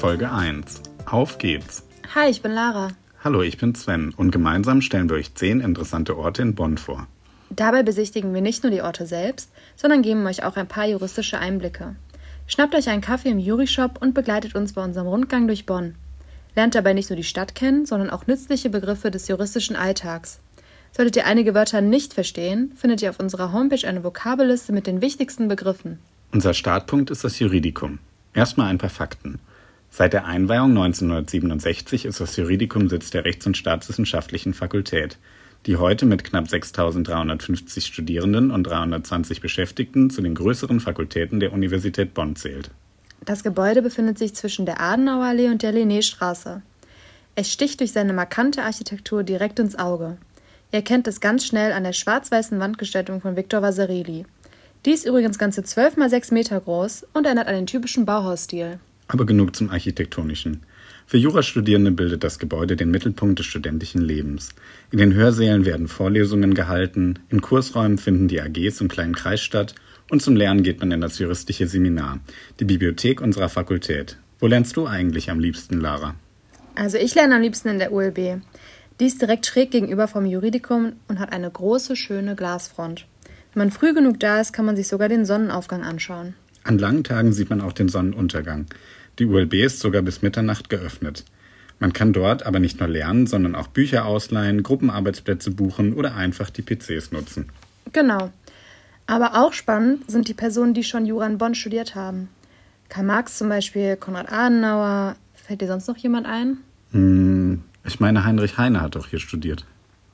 Folge 1. Auf geht's! Hi, ich bin Lara. Hallo, ich bin Sven und gemeinsam stellen wir euch 10 interessante Orte in Bonn vor. Dabei besichtigen wir nicht nur die Orte selbst, sondern geben euch auch ein paar juristische Einblicke. Schnappt euch einen Kaffee im Jury-Shop und begleitet uns bei unserem Rundgang durch Bonn. Lernt dabei nicht nur die Stadt kennen, sondern auch nützliche Begriffe des juristischen Alltags. Solltet ihr einige Wörter nicht verstehen, findet ihr auf unserer Homepage eine Vokabelliste mit den wichtigsten Begriffen. Unser Startpunkt ist das Juridikum. Erstmal ein paar Fakten. Seit der Einweihung 1967 ist das Juridikum Sitz der Rechts- und Staatswissenschaftlichen Fakultät, die heute mit knapp 6.350 Studierenden und 320 Beschäftigten zu den größeren Fakultäten der Universität Bonn zählt. Das Gebäude befindet sich zwischen der Adenauerallee und der Linnéstraße. Es sticht durch seine markante Architektur direkt ins Auge. Ihr erkennt es ganz schnell an der schwarz-weißen Wandgestaltung von Victor Vasarely. Die ist übrigens ganze 12 x 6 Meter groß und erinnert an den typischen Bauhausstil. Aber genug zum Architektonischen. Für Jurastudierende bildet das Gebäude den Mittelpunkt des studentischen Lebens. In den Hörsälen werden Vorlesungen gehalten, in Kursräumen finden die AGs im kleinen Kreis statt und zum Lernen geht man in das juristische Seminar, die Bibliothek unserer Fakultät. Wo lernst du eigentlich am liebsten, Lara? Also ich lerne am liebsten in der ULB. Die ist direkt schräg gegenüber vom Juridikum und hat eine große, schöne Glasfront. Wenn man früh genug da ist, kann man sich sogar den Sonnenaufgang anschauen. An langen Tagen sieht man auch den Sonnenuntergang. Die ULB ist sogar bis Mitternacht geöffnet. Man kann dort aber nicht nur lernen, sondern auch Bücher ausleihen, Gruppenarbeitsplätze buchen oder einfach die PCs nutzen. Genau. Aber auch spannend sind die Personen, die schon Jura in Bonn studiert haben. Karl Marx zum Beispiel, Konrad Adenauer. Fällt dir sonst noch jemand ein? Ich meine, Heinrich Heine hat doch hier studiert.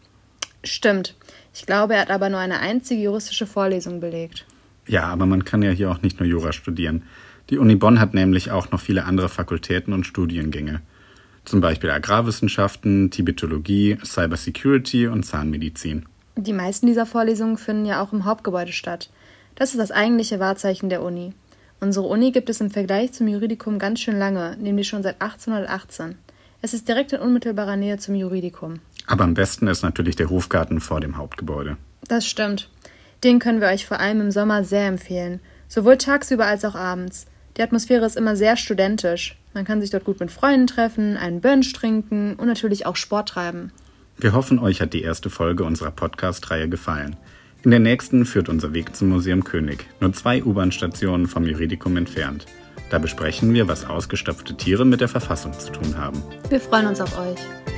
Stimmt. Ich glaube, er hat aber nur eine einzige juristische Vorlesung belegt. Ja, aber man kann ja hier auch nicht nur Jura studieren. Die Uni Bonn hat nämlich auch noch viele andere Fakultäten und Studiengänge. Zum Beispiel Agrarwissenschaften, Tibetologie, Cybersecurity und Zahnmedizin. Die meisten dieser Vorlesungen finden ja auch im Hauptgebäude statt. Das ist das eigentliche Wahrzeichen der Uni. Unsere Uni gibt es im Vergleich zum Juridikum ganz schön lange, nämlich schon seit 1818. Es ist direkt in unmittelbarer Nähe zum Juridikum. Aber am besten ist natürlich der Hofgarten vor dem Hauptgebäude. Das stimmt. Den können wir euch vor allem im Sommer sehr empfehlen. Sowohl tagsüber als auch abends. Die Atmosphäre ist immer sehr studentisch. Man kann sich dort gut mit Freunden treffen, einen Bönsch trinken und natürlich auch Sport treiben. Wir hoffen, euch hat die erste Folge unserer Podcast-Reihe gefallen. In der nächsten führt unser Weg zum Museum König, nur 2 U-Bahn-Stationen vom Juridikum entfernt. Da besprechen wir, was ausgestopfte Tiere mit der Verfassung zu tun haben. Wir freuen uns auf euch.